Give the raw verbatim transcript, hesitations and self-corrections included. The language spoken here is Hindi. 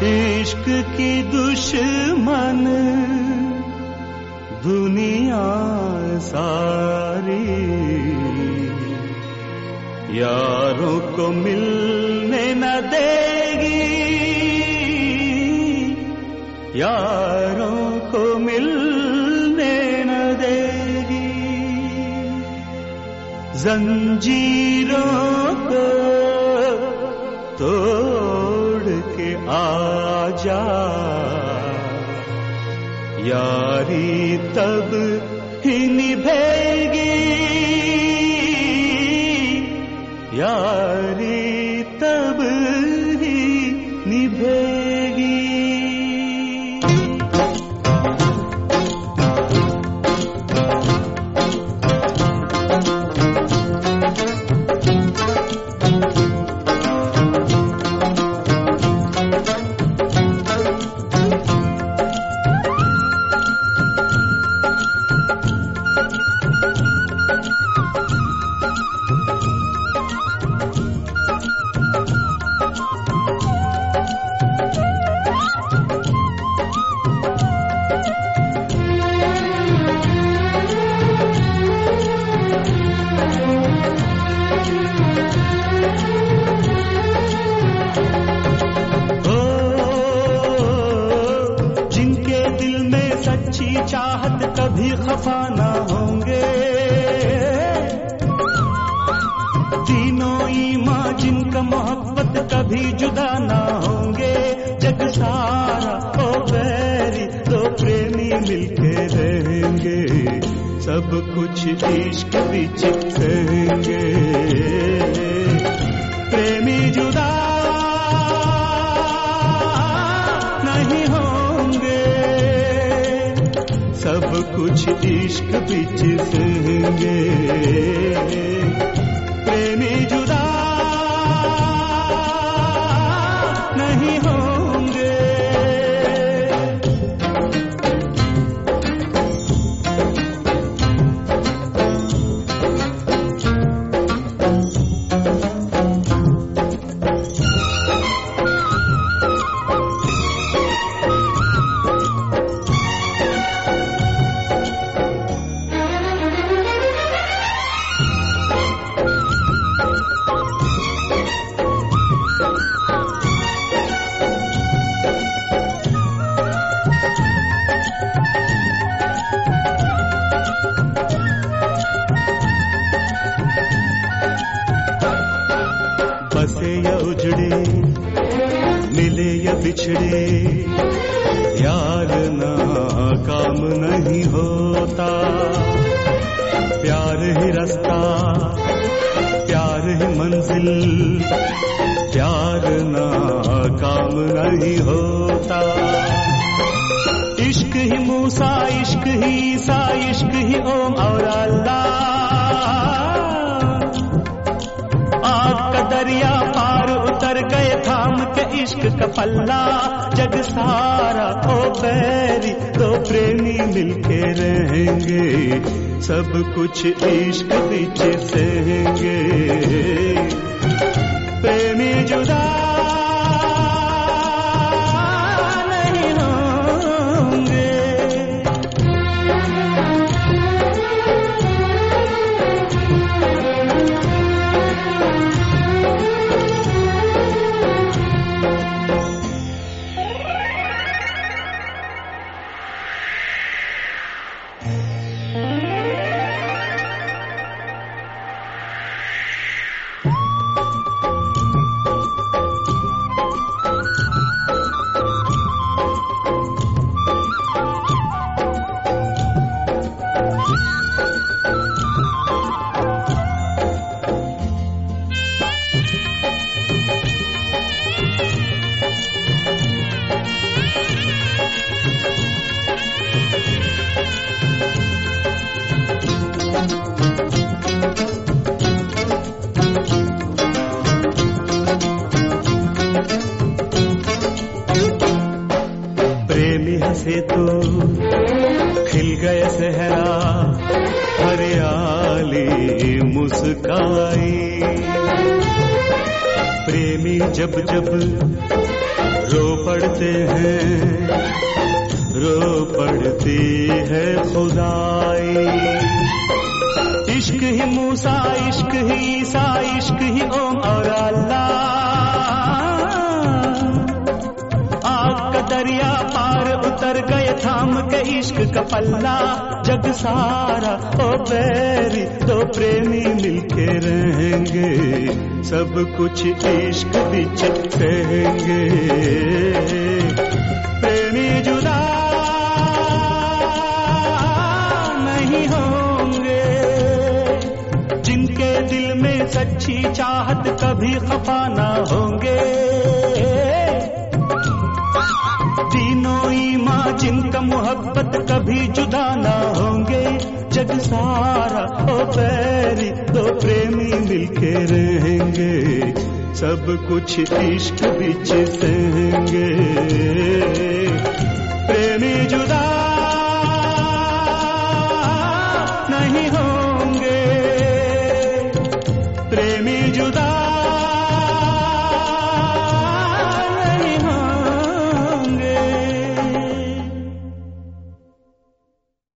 इश्क की दुश्मन दुनिया सारी, यारों को मिलने न देगी, यारों को मिलने न देगी। जंजीरों को तोड़ के आजा, यारी तब ही निभेगी, यारी तब ही निभेगी। चाहत कभी खफा ना होंगे, तीनों ईमां जिनका मोहब्बत कभी जुदा ना होंगे। जग सारा ओ बैरी दो प्रेमी मिलके रहेंगे, सब कुछ इश्क बीच सहेंगे। प्रेमी जुदा नहीं होंगे, सब कुछ इश्क बीच सहेंगे। प्रेमी जुदा नहीं होंगे। बसे या उजड़े, मिले या बिछड़े, यार ना काम नहीं होता। प्यार ही रास्ता, प्यार ही मंजिल, प्यार ना काम नहीं होता। इश्क ही मूसा, इश्क ही ईसा, इश्क ही ओम और अल्लाह। आग का दरिया पार उतर गए थाम के इश्क का पल्ला। जग सारा ओ बैरी दो प्रेमी मिलके रहेंगे, सब कुछ इश्क बीच सहेंगे। प्रेमी जुदा नहीं होंगे। प्रेमी हंसे तो खिल गए सहरा, हरियाली मुस्काई। प्रेमी जब जब रो पड़ते हैं, रो पड़ती है खुदाई। इश्क ही मूसा, इश्क ही ईसा, इश्क ही ओम और अल्लाह। आग का दरिया पार उतर गए थाम के इश्क का पल्ला। जग सारा ओ बैरी दो प्रेमी मिलके रहेंगे, सब कुछ इश्क बिच कहेंगे। प्रेमी जुदा नहीं होंगे, जिनके दिल में सच्ची चाहत कभी खफा ना होंगे। तीनों ईमान जिनका मोहब्बत कभी जुदा ना होंगे। जग सारा ओ बैरी दो प्रेमी मिलके रहेंगे, सब कुछ इश्क बिच सहेंगे।